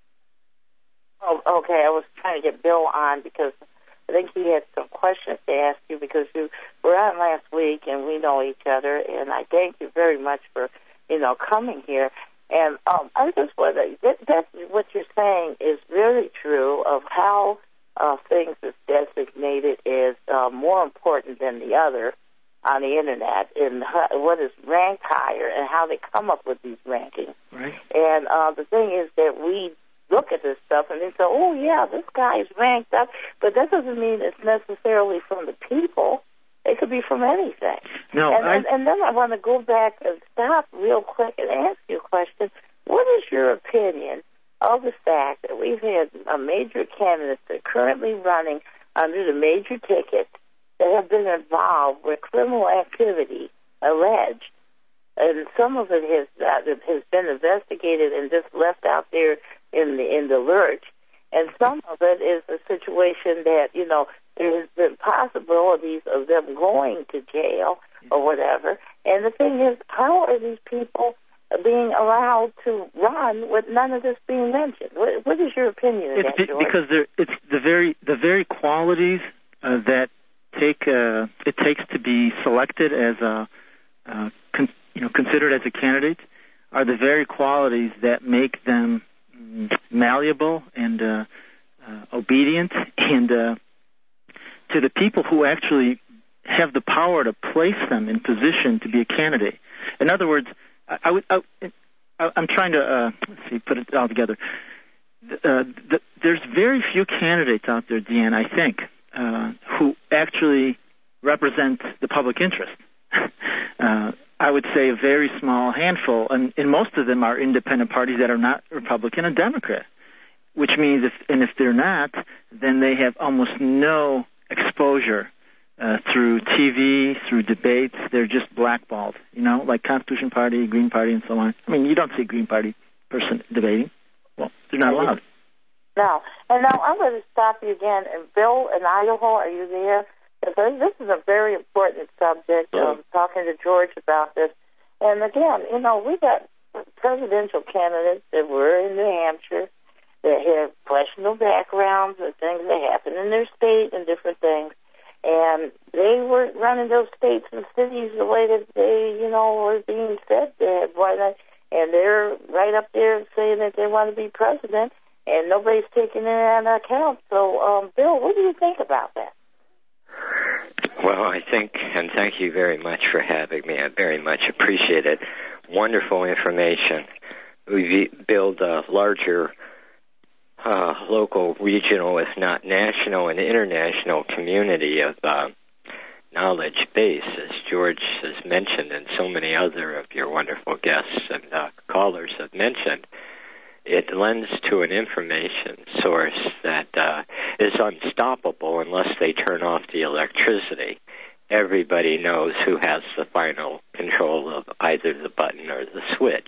Oh, okay. I was trying to get Bill on because I think he had some questions to ask you because you were on last week, and we know each other, and I thank you very much for, you know, coming here. And um, I just want to, that, that's what you're saying is very true of how uh, things is designated as uh, more important than the other on the Internet, and what is ranked higher, and how they come up with these rankings. Right. And uh, the thing is that we look at this stuff and they say, oh, yeah, this guy's ranked up, but that doesn't mean it's necessarily from the people. It could be from anything. No, and, I... and, and then I want to go back and stop real quick and ask you a question. What is your opinion of the fact that we've had a major candidates that are currently running under the major ticket that have been involved with criminal activity alleged, and some of it has uh, has been investigated and just left out there in the in the lurch, and some of it is a situation that you know there has been possibilities of them going to jail or whatever. And the thing is, how are these people being allowed to run with none of this being mentioned? What, what is your opinion of it's that, be, George? Because there, it's the very the very qualities uh, that take uh, it takes to be selected as a uh, con, you know considered as a candidate are the very qualities that make them mm, malleable and uh, uh, obedient and uh, to the people who actually have the power to place them in position to be a candidate. In other words, I, I would, I, I'm trying to uh, let's see, put it all together. Uh, the, there's very few candidates out there, Deanne, I think, uh, who actually represent the public interest. uh, I would say a very small handful, and, and most of them are independent parties that are not Republican and Democrat, which means if, and if they're not, then they have almost no exposure uh, through T V, through debates. They're just blackballed, you know, like Constitution Party, Green Party, and so on. I mean, you don't see a Green Party person debating. Well, they're not allowed. No. And now I'm going to stop you again. And Bill in Idaho, are you there? Because this is a very important subject. Yeah. Um, talking to George about this. And again, you know, we got presidential candidates that were in New Hampshire that have questionable backgrounds and things that happen in their state and different things. And they were running those states and cities the way that they, you know, were being said that. Why not? And they're right up there saying that they want to be president, and nobody's taking it into account. So, um, Bill, what do you think about that? Well, I think, and thank you very much for having me. I very much appreciate it. Wonderful information. We build a larger uh, local, regional, if not national and international community of uh, knowledge base, as George has mentioned, and so many other of your wonderful guests and uh, callers have mentioned. It lends to an information source that uh, is unstoppable unless they turn off the electricity. Everybody knows who has the final control of either the button or the switch.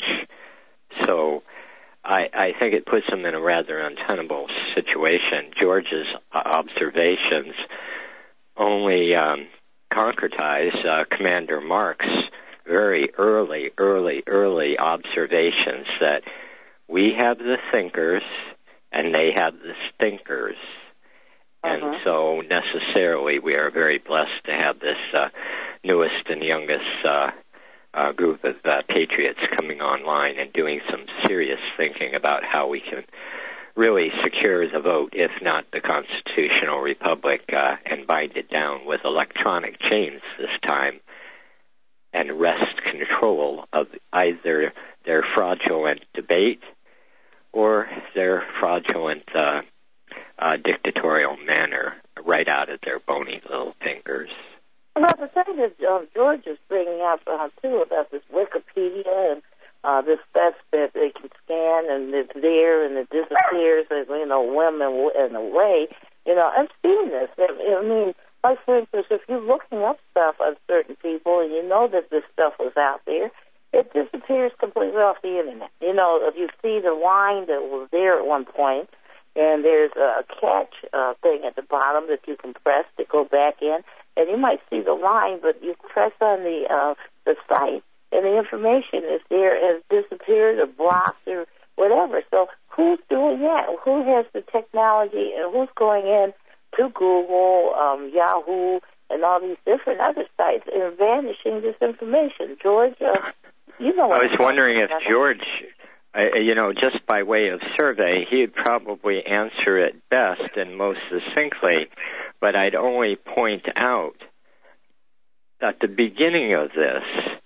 So I, I think it puts them in a rather untenable situation. George's observations only um, concretize uh, Commander Mark's very early, early, early observations that we have the thinkers and they have the stinkers. And uh-huh. so necessarily we are very blessed to have this uh, newest and youngest uh, uh, group of uh, patriots coming online and doing some serious thinking about how we can really secure the vote, if not the constitutional republic, uh, and bind it down with electronic chains this time and wrest control of either their fraudulent debate or their fraudulent uh, uh, dictatorial manner right out of their bony little fingers. Well, the thing that uh, George is bringing up, uh, too, about this Wikipedia and uh, this stuff that they can scan and it's there and it disappears, as, you know, women in a way, you know, I've seen this. I mean, like, for instance, if you're looking up stuff on certain people and you know that this stuff was out there, it disappears completely off the Internet. You know, if you see the line that was there at one point, and there's a catch uh, thing at the bottom that you can press to go back in, and you might see the line, but you press on the uh, the site, and the information is there has disappeared or blocked or whatever. So who's doing that? Who has the technology, and who's going in to Google, um, Yahoo, and all these different other sites and vanishing this information? George, uh, you know. I was wondering if George, uh, you know, just by way of survey, he'd probably answer it best and most succinctly, but I'd only point out that the beginning of this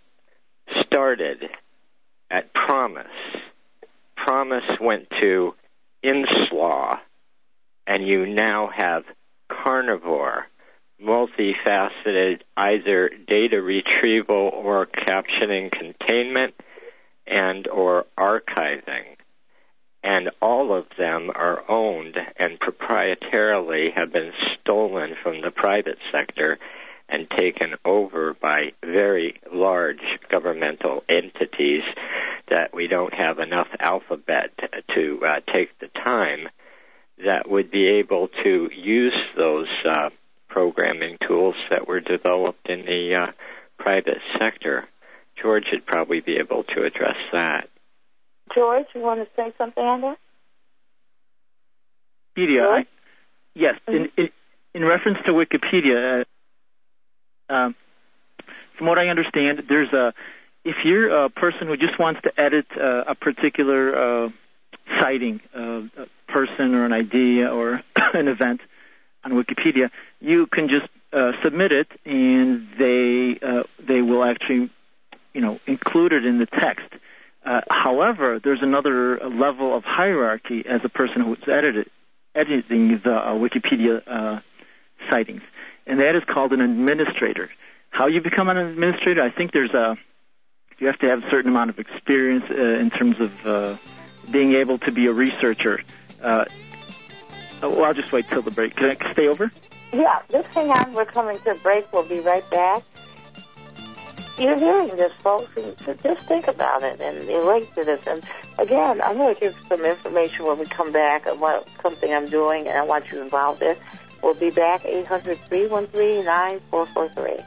started at Promise. Promise went to Inslaw, and you now have Carnivore, multifaceted, either data retrieval or captioning containment and or archiving. And all of them are owned and proprietarily have been stolen from the private sector and taken over by very large governmental entities that we don't have enough alphabet to uh, take the time that would be able to use those uh, programming tools that were developed in the uh, private sector. George would probably be able to address that. George, you want to say something on that? Wikipedia. I, yes, mm-hmm. in, in in reference to Wikipedia, uh, um, from what I understand, there's a if you're a person who just wants to edit uh, a particular uh, citing, uh, a person or an idea or an event on Wikipedia, you can just uh, submit it, and they uh, they will actually, you know, include it in the text. Uh, however, there's another level of hierarchy as a person who's edited, editing the uh, Wikipedia uh, sightings, and that is called an administrator. How you become an administrator, I think there's a you have to have a certain amount of experience uh, in terms of uh, being able to be a researcher. Uh, well, I'll just wait till the break. Can I stay over? Yeah, just hang on. We're coming to a break. We'll be right back. You're hearing this, folks, and just think about it and relate to this. And again, I'm going to give some information when we come back about something I'm doing, and I want you involved in. We'll be back, eight hundred, three one three, nine four four three.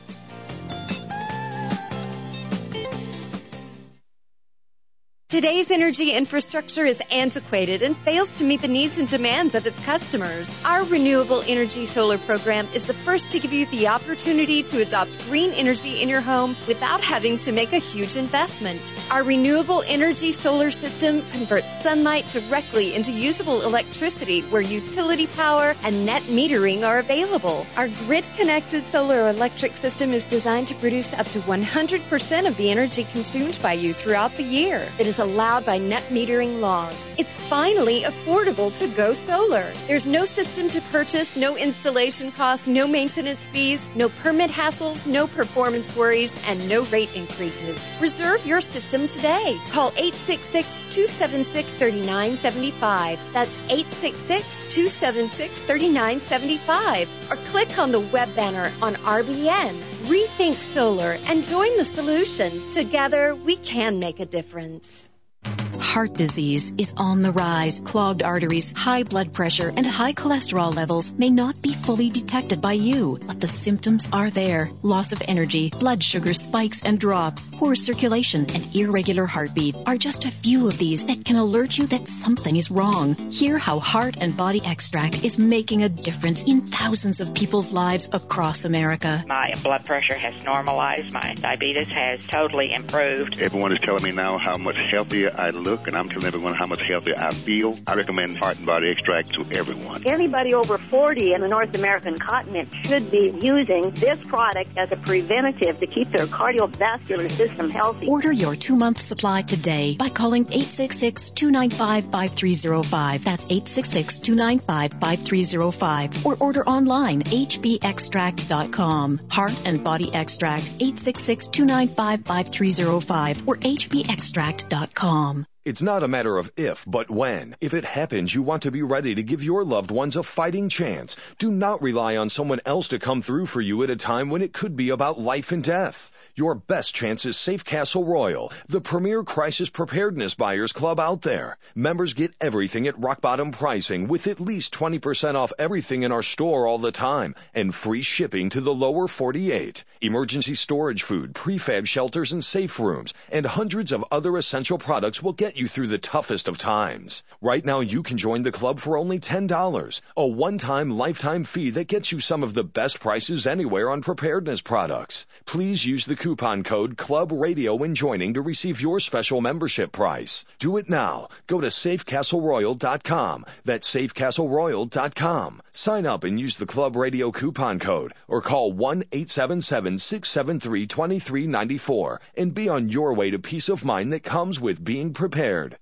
Today's energy infrastructure is antiquated and fails to meet the needs and demands of its customers. Our Renewable Energy Solar program is the first to give you the opportunity to adopt green energy in your home without having to make a huge investment. Our Renewable Energy Solar system converts sunlight directly into usable electricity where utility power and net metering are available. Our grid-connected solar electric system is designed to produce up to one hundred percent of the energy consumed by you throughout the year. It is allowed by net metering laws. It's finally affordable to go solar. There's no system to purchase, no installation costs, no maintenance fees, no permit hassles, no performance worries, and no rate increases. Reserve your system today. Call eight six six, two seven six, three nine seven five. That's eight six six, two seven six, three nine seven five. Or click on the web banner on R B N. Rethink solar and join the solution. Together, we can make a difference. Heart disease is on the rise. Clogged arteries, high blood pressure, and high cholesterol levels may not be fully detected by you, but the symptoms are there. Loss of energy, blood sugar spikes and drops, poor circulation, and irregular heartbeat are just a few of these that can alert you that something is wrong. Hear how Heart and Body Extract is making a difference in thousands of people's lives across America. My blood pressure has normalized. My diabetes has totally improved. Everyone is telling me now how much healthier I look, and I'm telling everyone how much healthier I feel. I recommend Heart and Body Extract to everyone. Anybody over forty in the North American continent should be using this product as a preventative to keep their cardiovascular system healthy. Order your two-month supply today by calling eight six six, two nine five, five three zero five. That's eight six six, two nine five, five three zero five. Or order online, h b extract dot com. Heart and Body Extract, eight six six, two nine five, five three zero five or h b extract dot com. It's not a matter of if, but when. If it happens, you want to be ready to give your loved ones a fighting chance. Do not rely on someone else to come through for you at a time when it could be about life and death. Your best chance is Safe Castle Royal, the premier crisis preparedness buyers club out there. Members get everything at rock bottom pricing with at least twenty percent off everything in our store all the time and free shipping to the lower forty-eight. Emergency storage food, prefab shelters and safe rooms, and hundreds of other essential products will get you through the toughest of times. Right now you can join the club for only ten dollars, a one-time lifetime fee that gets you some of the best prices anywhere on preparedness products. Please use the coupon code Club Radio when joining to receive your special membership price. Do it now. Go to safe castle royal dot com. That's safe castle royal dot com. Sign up and use the Club Radio coupon code or call one eight seven seven, six seven three, two three nine four and be on your way to peace of mind that comes with being prepared.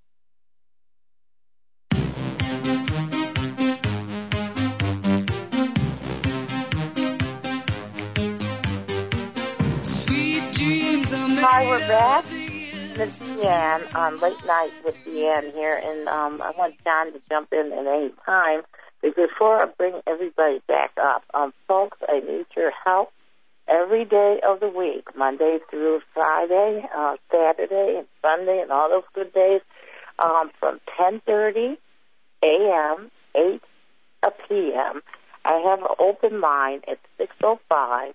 Hi, we're back. It's Deanne on Late Night with Deanne here, and um, I want John to jump in at any time. But before I bring everybody back up, um, folks, I need your help every day of the week, Monday through Friday, uh, Saturday and Sunday, and all those good days, um, from ten thirty a.m., eight p.m. I have an open line at six oh five,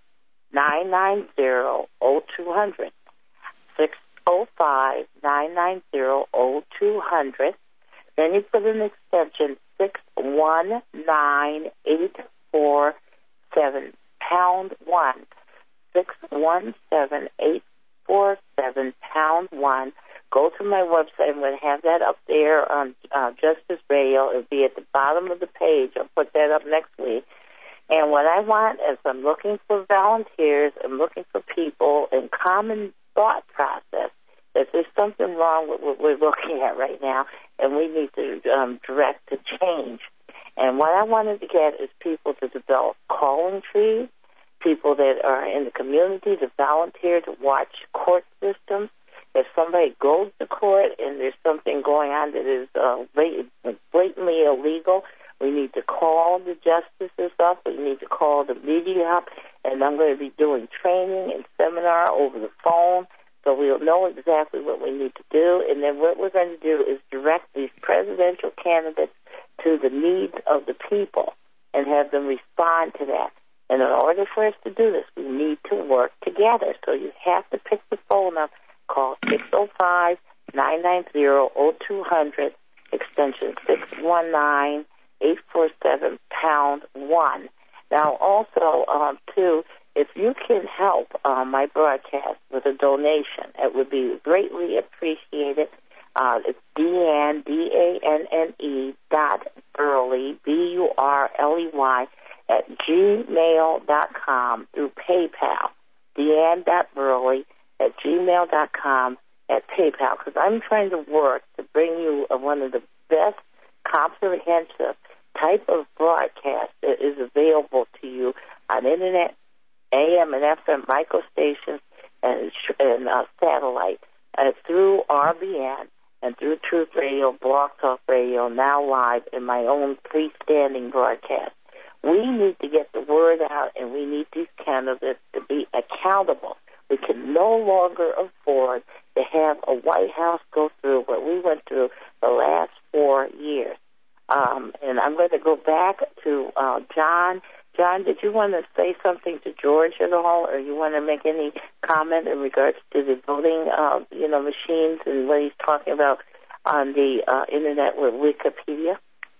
nine nine zero, zero two hundred. six oh five, nine nine zero, zero two hundred. Then you put an extension six one nine eight four seven, pound one. six one seven eight four seven, pound one. Go to my website. I'm going to have that up there on uh, Justice Radio. It'll be at the bottom of the page. I'll put that up next week. And what I want is I'm looking for volunteers. I'm looking for people in common thought process that there's something wrong with what we're looking at right now, and we need to um, direct the change. And what I wanted to get is people to develop calling trees, people that are in the community to volunteer to watch court systems. If somebody goes to court and there's something going on that is uh, blatantly illegal, we need to call the justices up. We need to call the media up. And I'm going to be doing training and seminar over the phone so we'll know exactly what we need to do. And then what we're going to do is direct these presidential candidates to the needs of the people and have them respond to that. And in order for us to do this, we need to work together. So you have to pick the phone up, call six oh five, nine nine zero, zero two hundred, extension six one nine, eight four seven, pound one. Now, also, um, too, if you can help uh, my broadcast with a donation, it would be greatly appreciated. Uh, it's Deanne, D A N N E dot Burley, B U R L E Y, at gmail dot com through PayPal. Deanne dot Burley at gmail dot com at PayPal, because I'm trying to work to bring you uh, one of the best comprehensive type of broadcast that is available to you on Internet, A M and F M micro stations, and, and uh, satellite uh, through R B N and through Truth Radio, Blog Talk Radio, now live in my own freestanding broadcast. We need to get the word out, and we need these candidates to be accountable. We can no longer afford to have a White House go through what we went through the last four years. Um, and I'm going to go back to uh, John. John, did you want to say something to George at all, or you want to make any comment in regards to the voting, uh, you know, machines and what he's talking about on the uh, Internet with Wikipedia?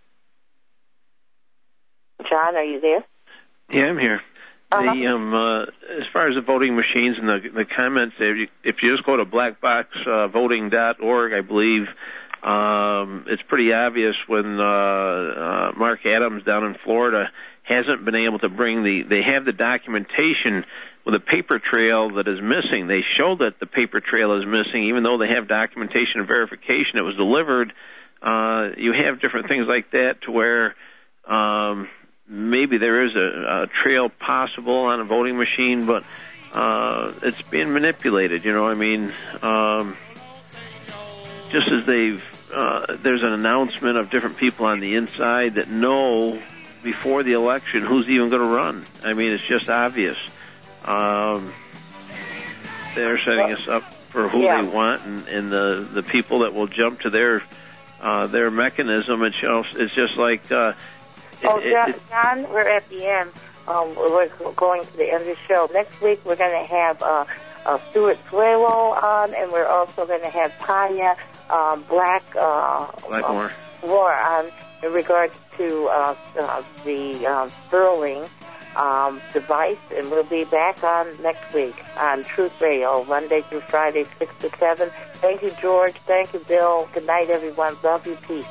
John, are you there? Yeah, I'm here. Uh-huh. The, um, uh, as far as the voting machines and the, the comments, if you, if you just go to black box voting dot org, I believe, um, it's pretty obvious when uh, uh, Mark Adams down in Florida hasn't been able to bring the, they have the documentation with a paper trail that is missing. They show that the paper trail is missing, even though they have documentation and verification it was delivered. Uh, you have different things like that to where um, maybe there is a, a trail possible on a voting machine, but uh, it's being manipulated, you know what I mean? Um, just as they've, uh, there's an announcement of different people on the inside that know before the election who's even going to run. I mean, it's just obvious. Um, they're setting us up for who yeah. they want, and, and the, the people that will jump to their uh, their mechanism. It's, you know, it's just like... Uh, oh, it, John, it, John, we're at the end. Um, we're going to the end of the show. Next week, we're going to have uh, uh, Stuart Suelo on, and we're also going to have Tanya um, Black uh, Blackmore War on in regards to uh, uh, the uh, Sterling um, device, and we'll be back on next week on Truth Radio, Monday through Friday, six to seven. Thank you, George. Thank you, Bill. Good night, everyone. Love you. Peace.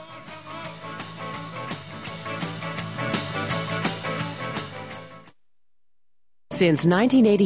Since nineteen eighty.